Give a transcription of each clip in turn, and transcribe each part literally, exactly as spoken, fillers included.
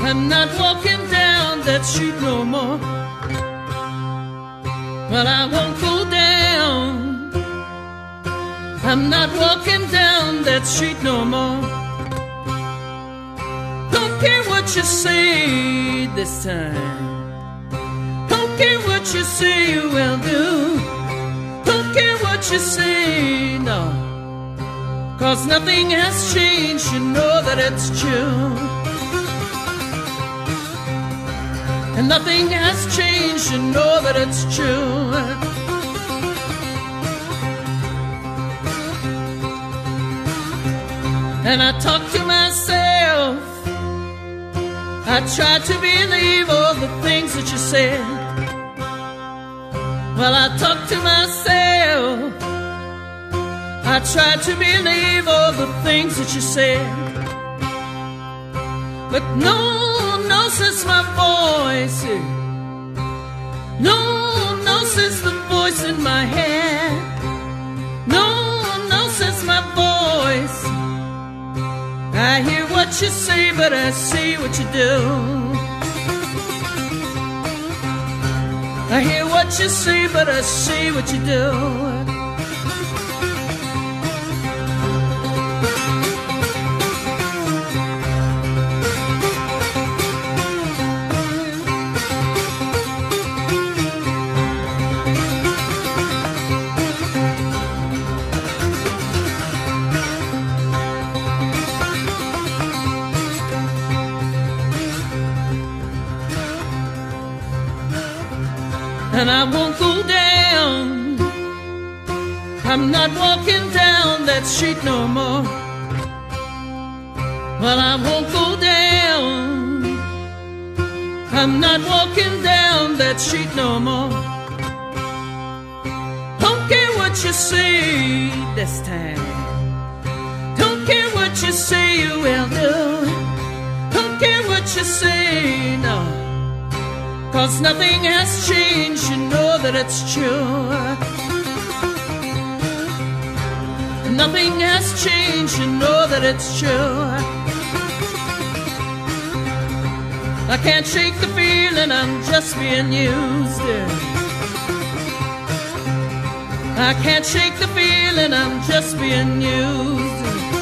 I'm not walking down that street no more. Well, I won't go down. I'm not walking down that street no more. Don't care what you say this time. Don't care what you say you will do. Don't care what you say, no. Cause nothing has changed, you know that it's true. And nothing has changed, you know that it's true. And I talk to myself, I try to believe all the things that you said. Well, I talk to myself, I try to believe all the things that you said. But no No, says my voice. No, no, says the voice in my head. No, no, says my voice. I hear what you say, but I see what you do. I hear what you say, but I see what you do. And I won't go down. I'm not walking down that street no more. Well, I won't go down. I'm not walking down that street no more. Don't care what you say this time. Don't care what you say you will do. Don't care what you say, no. Cause nothing has changed, you know that it's true. Nothing has changed, you know that it's true. I can't shake the feeling I'm just being used. I can't shake the feeling I'm just being used.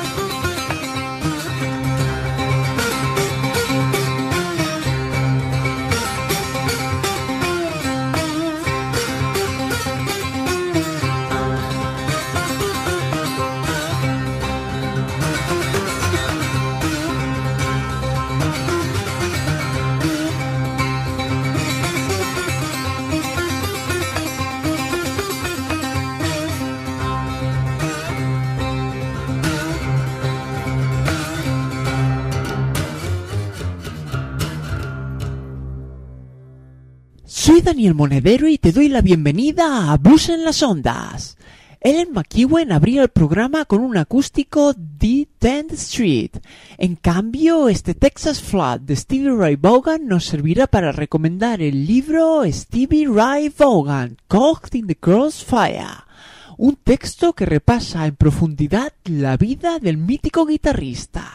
Soy Daniel Monedero y te doy la bienvenida a Blues en las Ondas. Ellen McEwen abría el programa con un acústico de tenth Street. En cambio, este Texas Flood de Stevie Ray Vaughan nos servirá para recomendar el libro Stevie Ray Vaughan, Caught in the Crossfire, un texto que repasa en profundidad la vida del mítico guitarrista.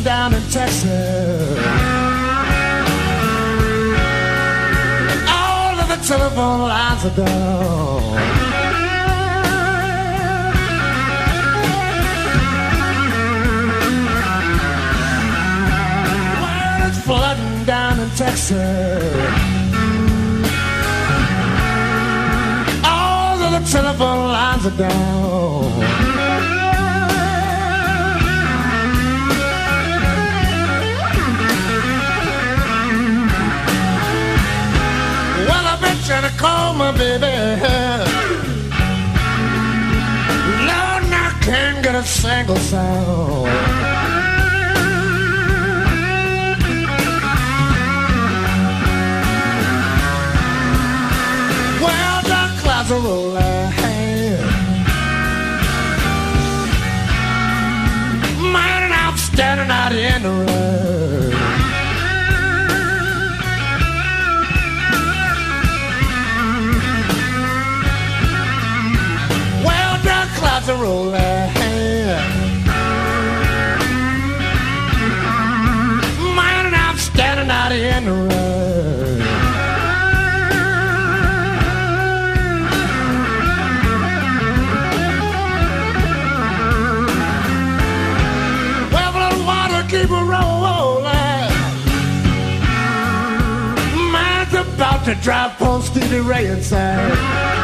down in Texas. All of the telephone lines are down. Well, it's flooding down in Texas. All of the telephone lines are down. Trying to call my baby. Lord, I can't get a single sound. Well, the clouds are rolling. Man, and I'm standing out in the road. Clouds are rolling. Man, and I'm standing out in the road. Well, the water keep a rolling. Man's about to drive post Stevie Ray inside.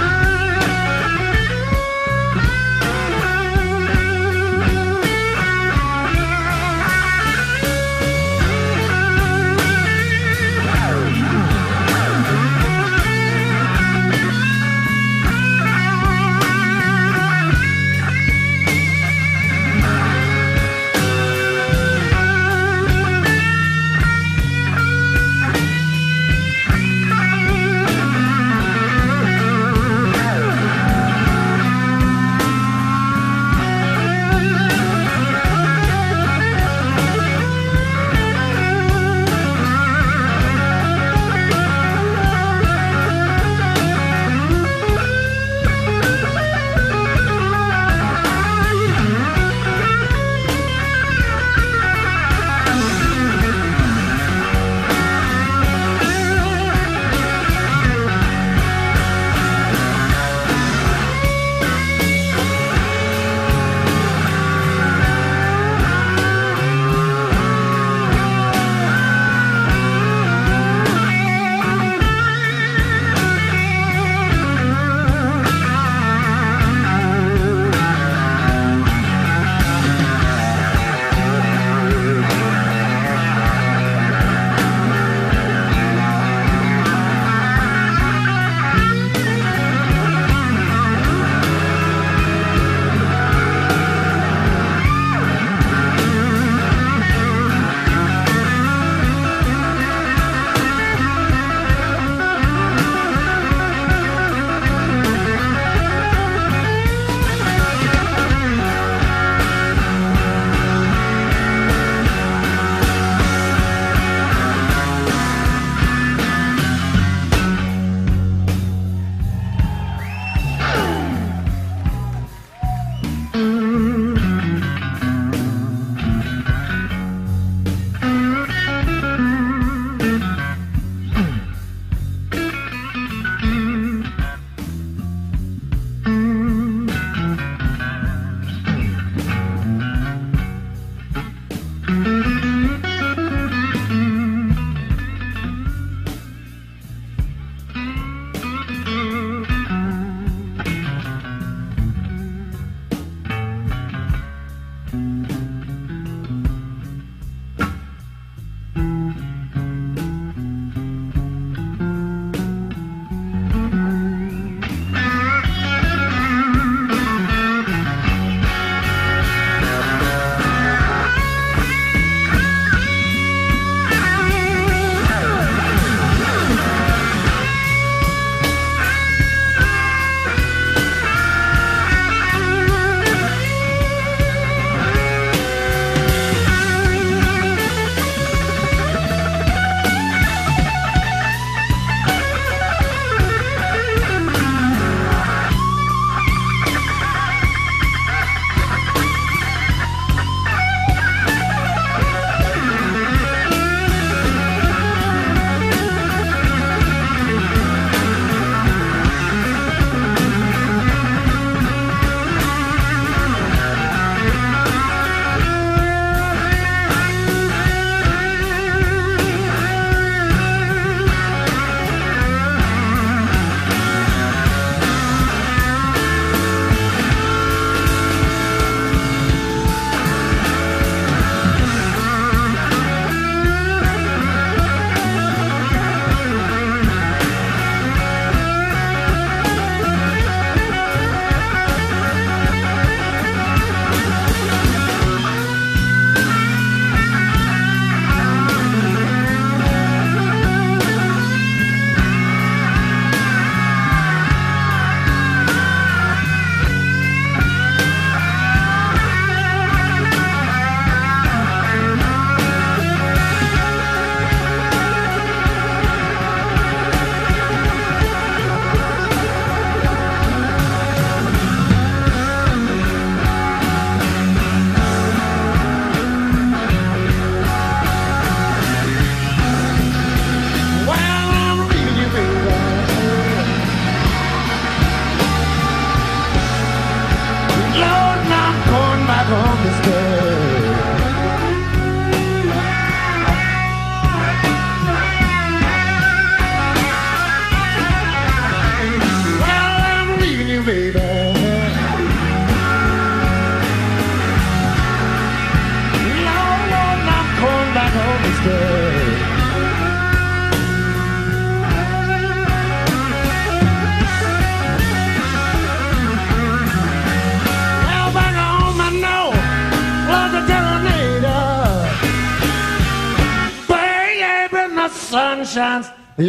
sun shines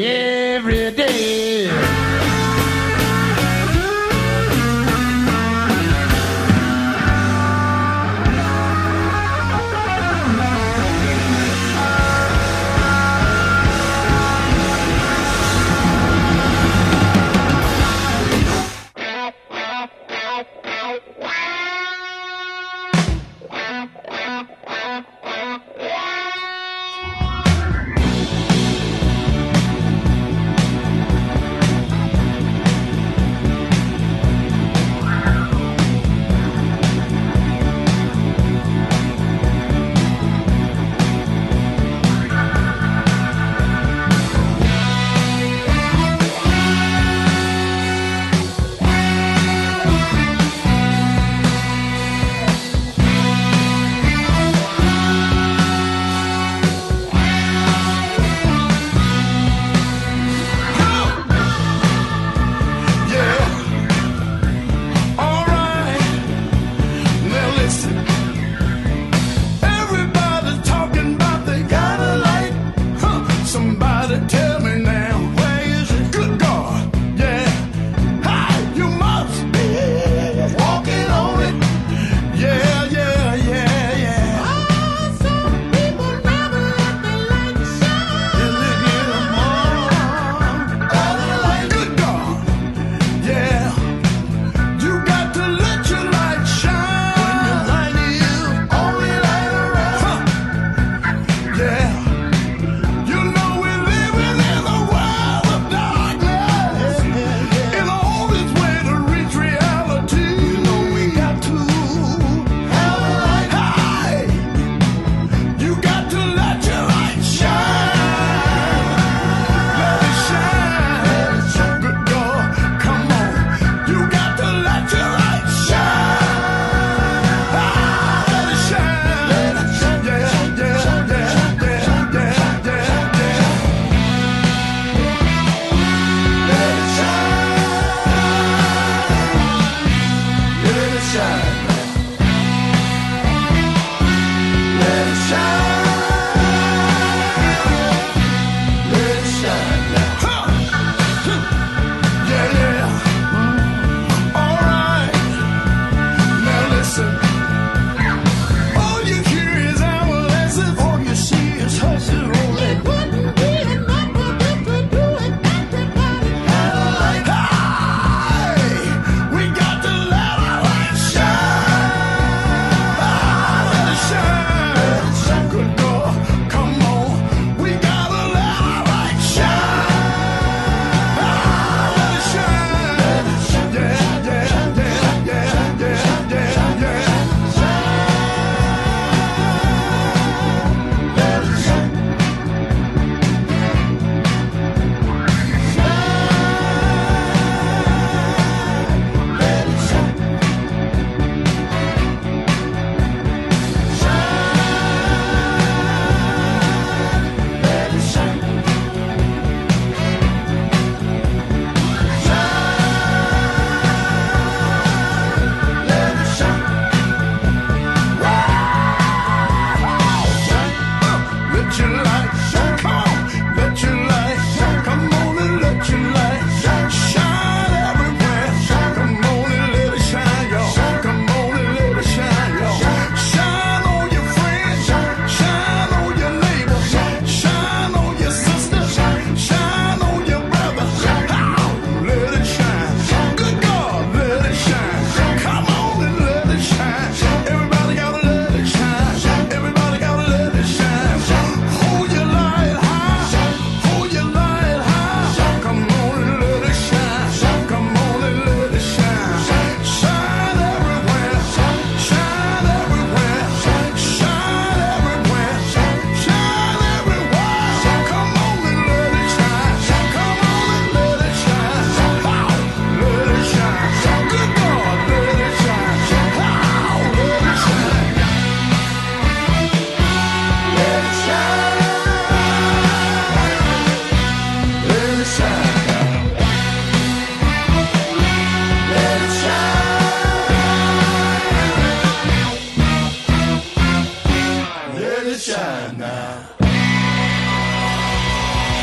every day. shine now.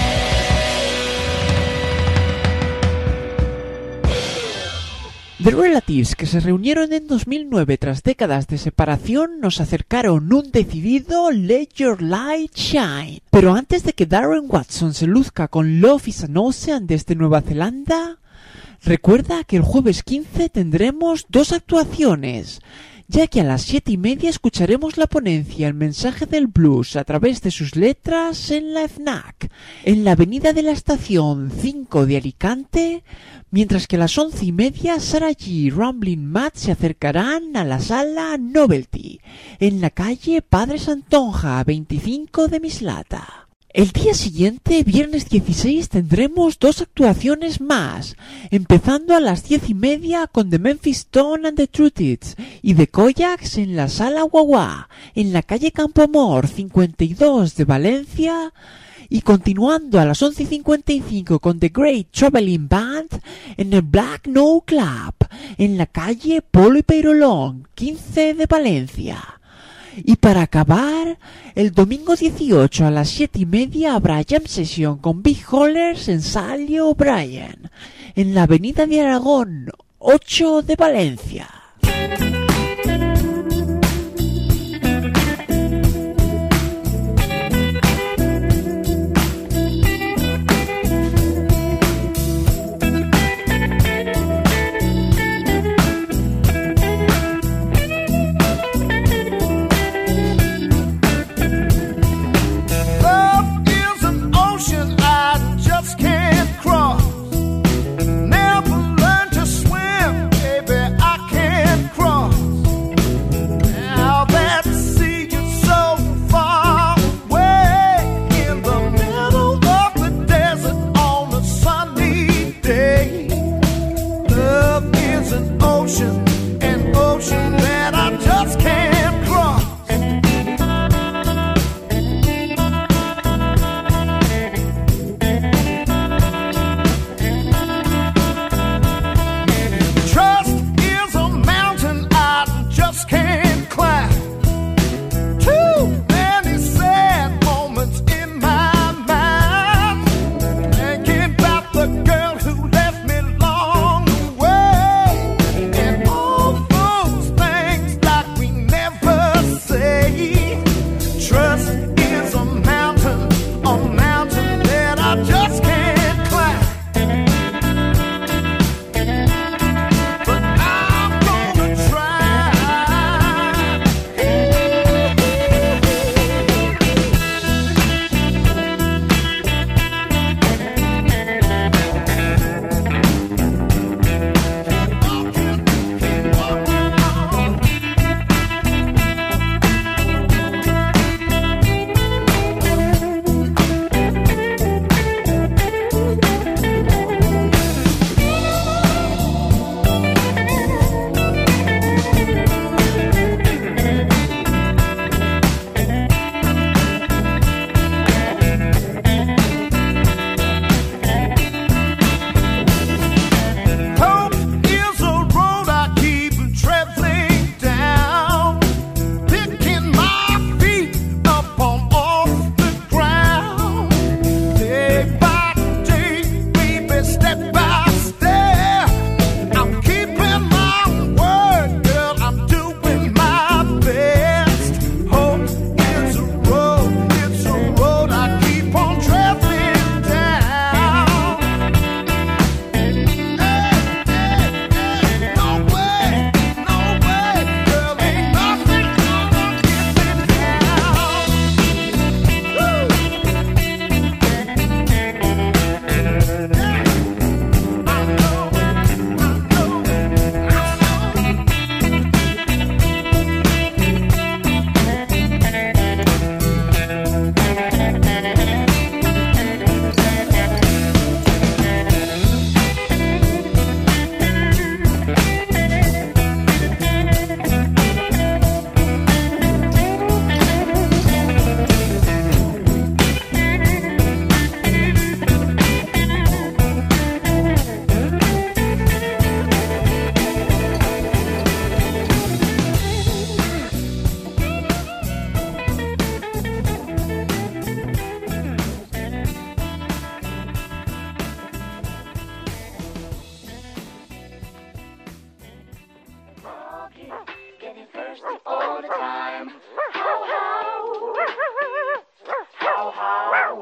The Relatives, que se reunieron en dos mil nueve tras décadas de separación, nos acercaron un decidido Let Your Light Shine. Pero antes de que Darren Watson se luzca con Love is an Ocean desde Nueva Zelanda, recuerda que el jueves quince tendremos dos actuaciones, ya que a las siete y media escucharemos la ponencia El mensaje del blues a través de sus letras en la FNAC, en la avenida de la Estación cinco de Alicante, mientras que a las once y media Sarah G y Ramblin' Matt se acercarán a la sala Novelty, en la calle Padre Santonja veinticinco de Mislata. El día siguiente, viernes dieciséis, tendremos dos actuaciones más, empezando a las diez y media con The Memphis Tone and the Trutits y The Koyaks en la Sala Guagua, en la calle Campoamor cincuenta y dos de Valencia, y continuando a las once y cincuenta y cinco con The Great Traveling Band en el Black No Club, en la calle Polo y Peirolón quince de Valencia. Y para acabar, el domingo dieciocho a las siete y media habrá jam session con Big Hollers en Salio O'Brien, en la avenida de Aragón ocho de Valencia. Never learned to swim, baby, I can't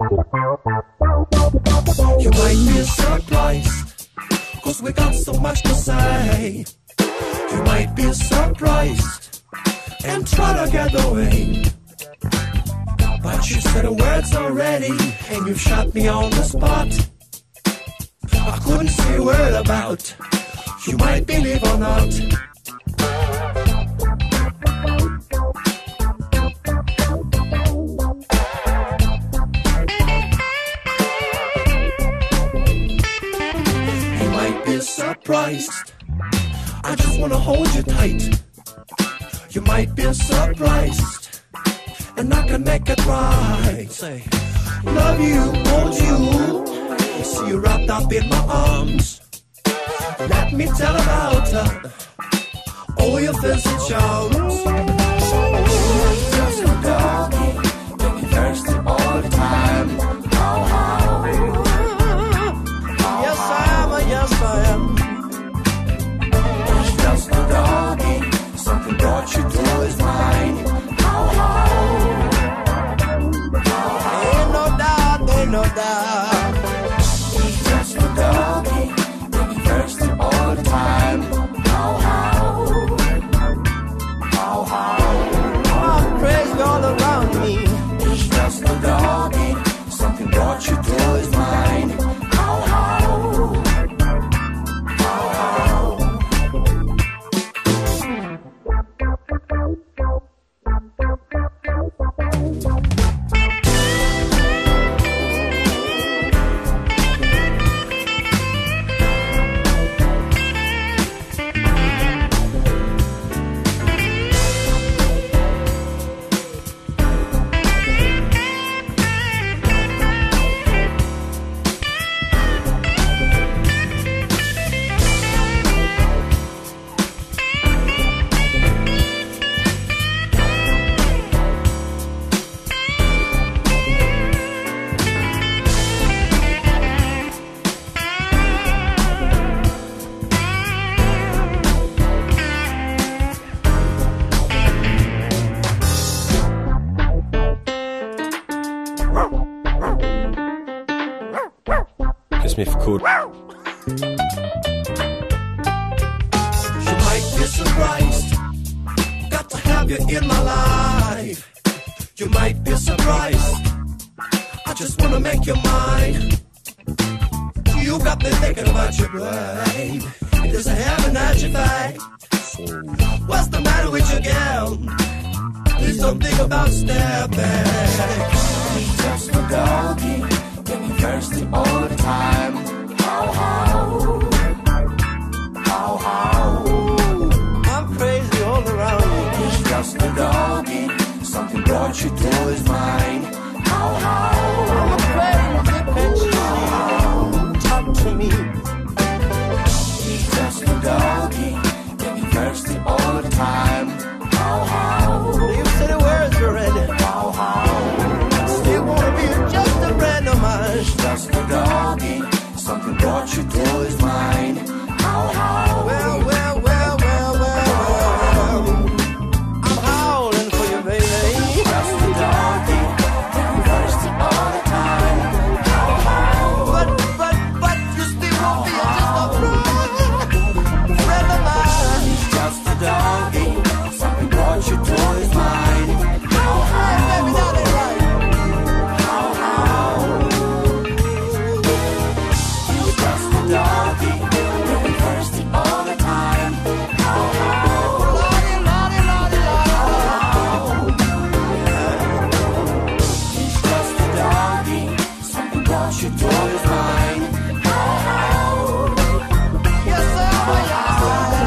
You might be surprised, cause we got so much to say. You might be surprised and try to get away, but you said the words already and you shot me on the spot. I couldn't say a word about you might believe or not. You might be surprised, I just wanna hold you tight. You might be surprised, and I can make it right. Say, love you, hold you, see you wrapped up in my arms. Let me tell about her, all your fancy charms. Just a doggy, make me thirsty all the time. How, how? Yes I am, yes I am. It's just a doggy, something brought you to his mind. How, how? Ain't no doubt, ain't no doubt. It's just a doggy, thirsty all the time. How, how? How, how? Oh, crazy all around me. It's just a doggy, something brought you to his mind. How, how? How, how? Smith called. You might be surprised, got to have you in my life. You might be surprised, I just wanna make you mine. You got me thinking about your brain. It doesn't have an adjective. What's the matter with your gal? Please don't think about stepping. Just a doggy, getting thirsty all the time. How, how? How, how? I'm crazy all around me. He's just a doggy, something brought you to his mind. How, how? I'm a crazy bitch. How, how? Talk to me. He's just a doggy, getting thirsty all the time. How, how? You said the words already. How, how? Still wanna be just a friend of mine. He's just a doggy, something brought you to his mind. How, how? Well, well, well, well, well, well. I'm howling for you, baby. Just a doggy, getting thirsty all the time. How, how? But, but, but you still won't be just a friend, friend of mine. He's just a doggy, something brought you to his mind. How, how? Hey, baby, that ain't right. How, how? He's just a doggy, getting thirsty all the time. How, how? Lordy, lordy, lordy, lordy. He's just a doggy, something brought you to his mind. How, how? Yes, sir, yes,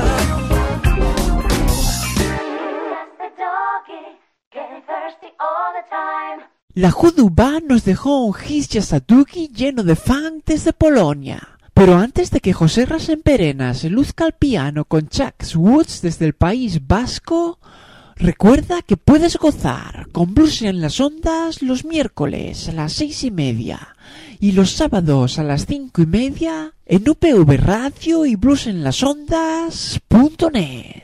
Just a doggy, getting thirsty all the time. La Hoodoo Band nos dejó un He's Just a Doogie lleno de funk desde Polonia. Pero antes de que José Rasenperenas luzca el piano con Chuck Woods desde el País Vasco, recuerda que puedes gozar con Blues en las Ondas los miércoles a las seis y media y los sábados a las cinco y media en U P V Radio y blues en las ondas punto net.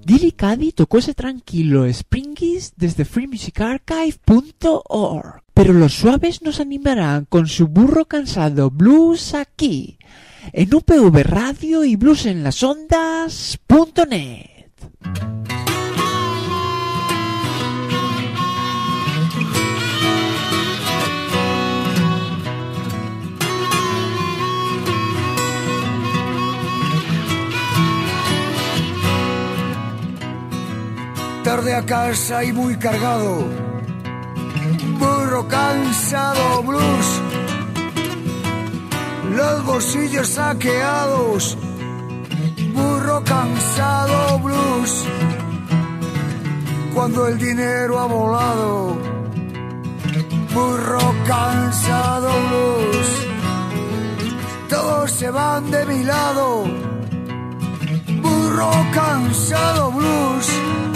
Dilly Caddy tocó ese tranquilo Springies desde free music archive punto org. Pero los suaves nos animarán con su burro cansado blues aquí, en U P V Radio y blues en las ondas punto net. Tarde a casa y muy cargado, burro cansado blues, los bolsillos saqueados, burro cansado blues, cuando el dinero ha volado, burro cansado blues, todos se van de mi lado, burro cansado blues.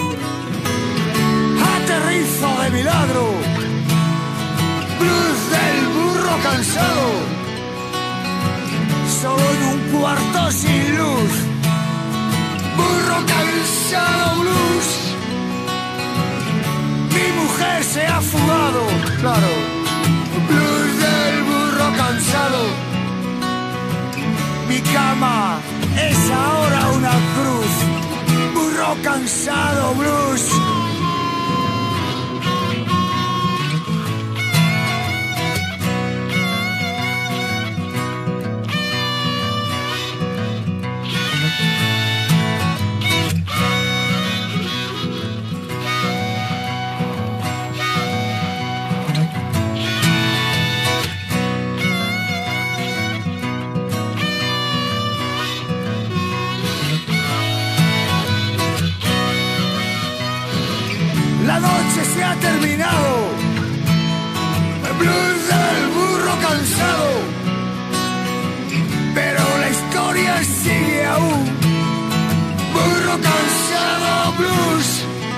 Aterrizo de milagro, blues del burro cansado, solo en un cuarto sin luz, burro cansado blues. Mi mujer se ha fugado, claro, blues del burro cansado. Mi cama es ahora una cruz, burro cansado blues. La noche se ha terminado, el blues del burro cansado, pero la historia sigue aún, burro cansado blues.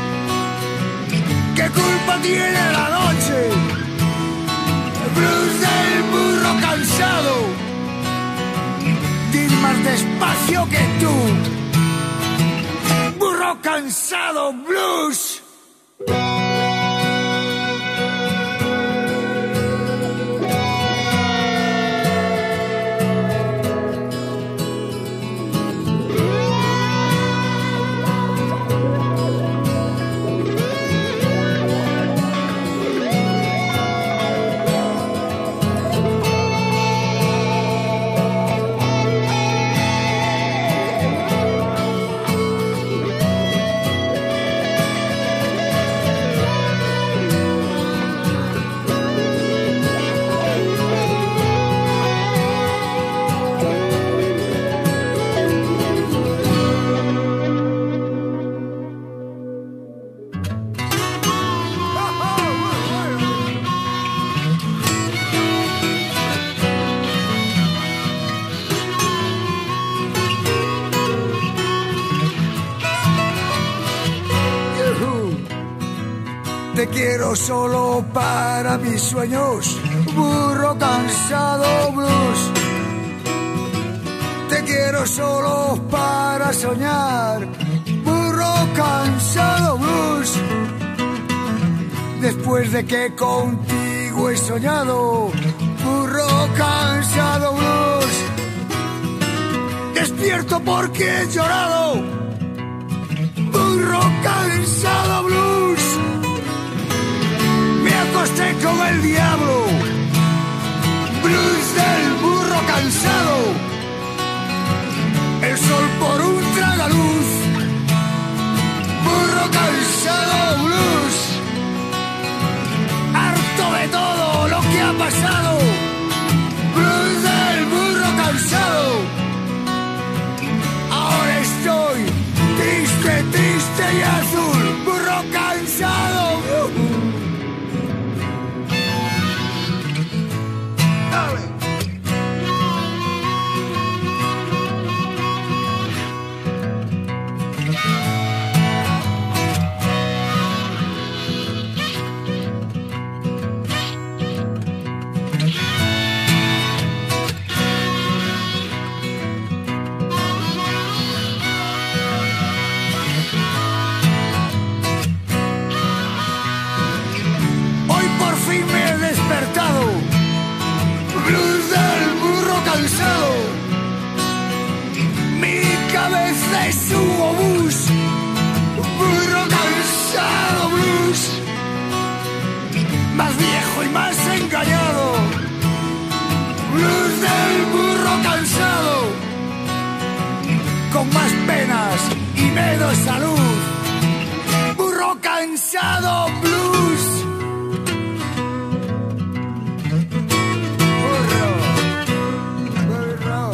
¿Qué culpa tiene la noche? El blues del burro cansado, di más despacio que tú, burro cansado blues. Te quiero solo para mis sueños, burro cansado blues. Te quiero solo para soñar, burro cansado blues. Después de que contigo he soñado, burro cansado blues. Despierto porque he llorado, burro cansado blues. Me acosté con el diablo, blues del burro cansado. El sol por un tragaluz, burro cansado blues. Harto de todo lo que ha pasado, blues del burro cansado. Ahora estoy triste, triste y azul, burro cansado. Dale. Hugo Bus, burro cansado blues, más viejo y más engañado, blues del burro cansado, con más penas y menos salud, burro cansado blues. Burro, burro.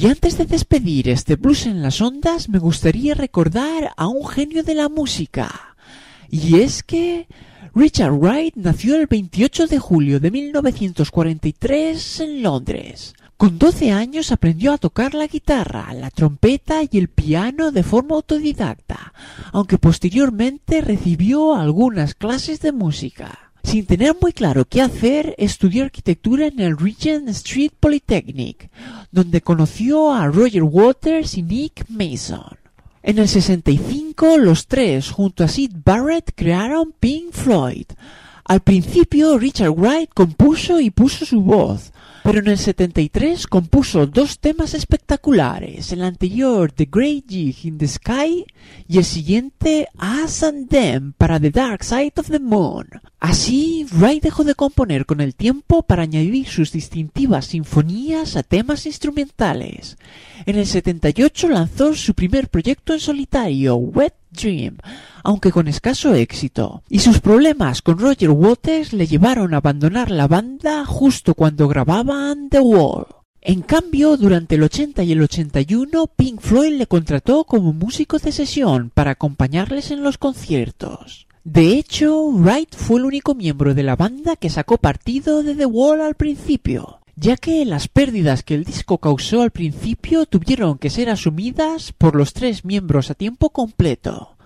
Y antes de despedir este Blues en las Ondas, me gustaría recordar a un genio de la música. Y es que Richard Wright nació el veintiocho de julio de mil novecientos cuarenta y tres en Londres. Con doce años aprendió a tocar la guitarra, la trompeta y el piano de forma autodidacta, aunque posteriormente recibió algunas clases de música. Sin tener muy claro qué hacer, estudió arquitectura en el Regent Street Polytechnic, donde conoció a Roger Waters y Nick Mason. En el sesenta y cinco, los tres, junto a Syd Barrett, crearon Pink Floyd. Al principio, Richard Wright compuso y puso su voz, pero en el setenta y tres compuso dos temas espectaculares, el anterior The Great Gig in the Sky y el siguiente Us and Them para The Dark Side of the Moon. Así, Wright dejó de componer con el tiempo para añadir sus distintivas sinfonías a temas instrumentales. En el setenta y ocho lanzó su primer proyecto en solitario, Wet Dream, aunque con escaso éxito, y sus problemas con Roger Waters le llevaron a abandonar la banda justo cuando grababan The Wall. En cambio, durante el ochenta y el ochenta y uno, Pink Floyd le contrató como músico de sesión para acompañarles en los conciertos. De hecho, Wright fue el único miembro de la banda que sacó partido de The Wall al principio, ya que las pérdidas que el disco causó al principio tuvieron que ser asumidas por los tres miembros a tiempo completo.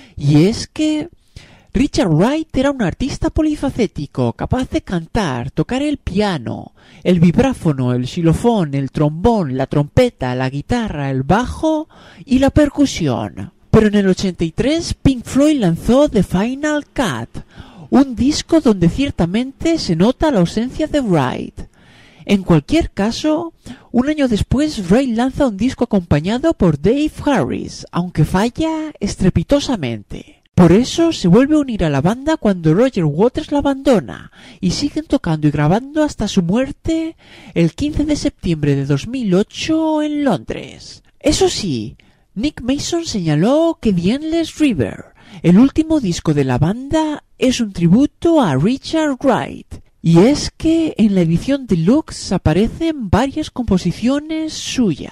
Y es que Richard Wright era un artista polifacético, capaz de cantar, tocar el piano, el vibráfono, el xilofón, el trombón, la trompeta, la guitarra, el bajo y la percusión. Pero en el ochenta y tres Pink Floyd lanzó The Final Cut, un disco donde ciertamente se nota la ausencia de Wright. En cualquier caso, un año después Wright lanza un disco acompañado por Dave Harris, aunque falla estrepitosamente. Por eso se vuelve a unir a la banda cuando Roger Waters la abandona, y siguen tocando y grabando hasta su muerte el quince de septiembre de dos mil ocho en Londres. Eso sí, Nick Mason señaló que The Endless River, el último disco de la banda, es un tributo a Richard Wright. Y es que en la edición deluxe aparecen varias composiciones suyas.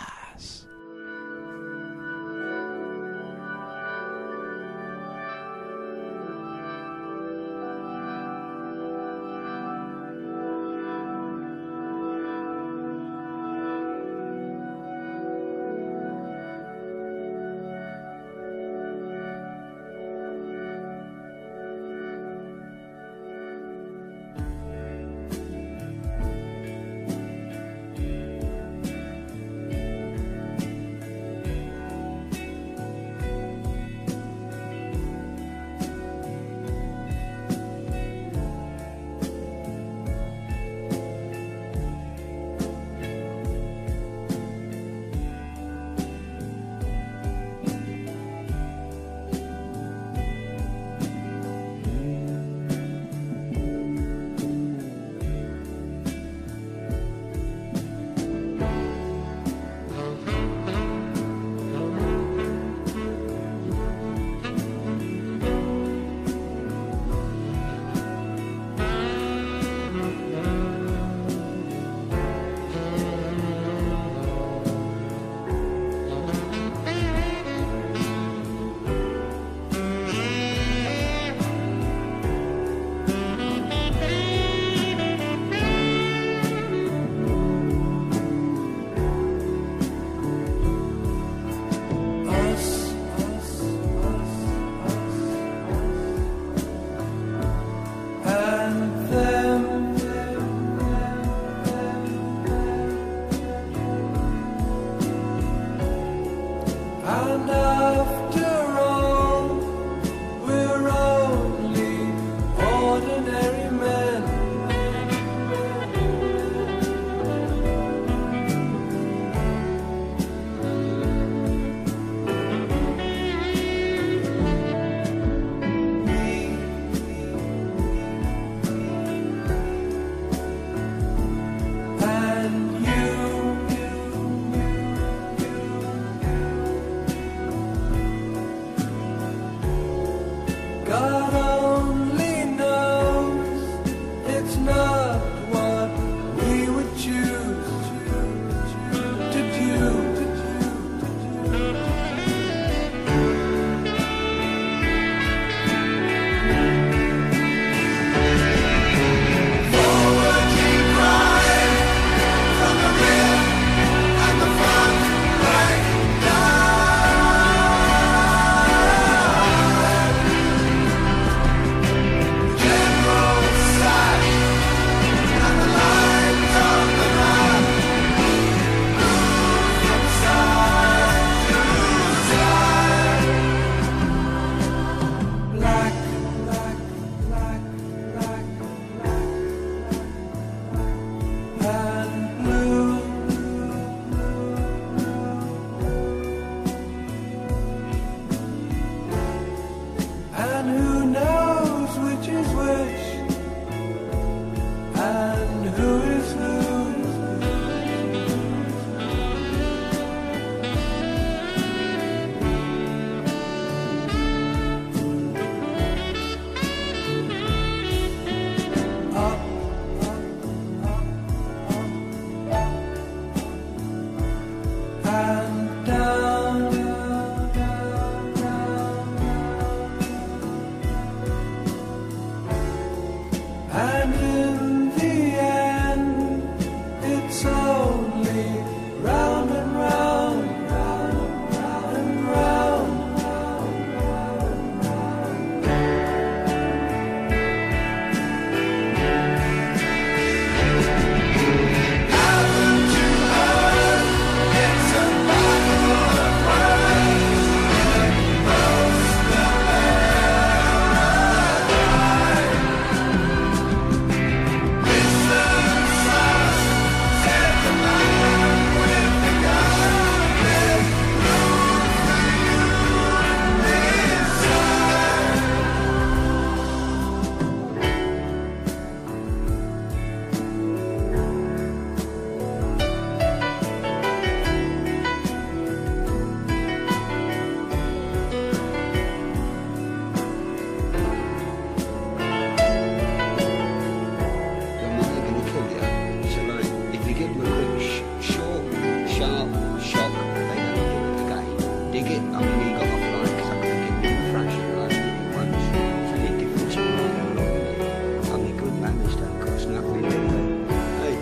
dig it. I mean, he got off like, because I couldn't give him a fraction like he did once. So he different to me, I don't know. I mean, good manners don't cost nothing, do they? Hey.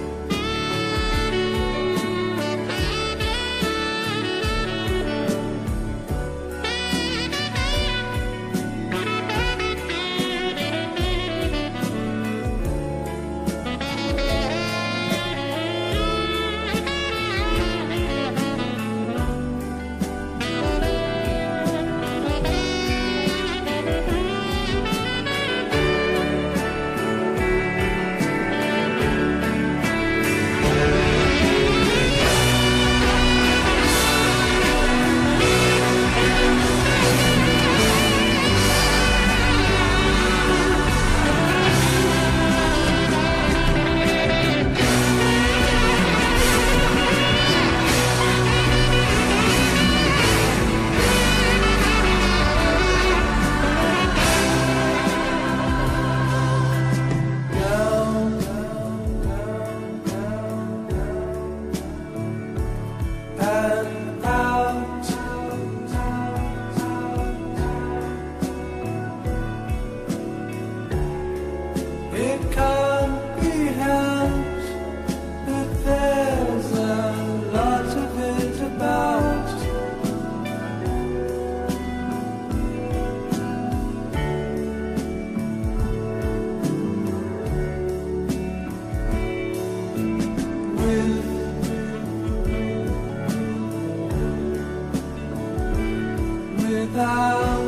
Without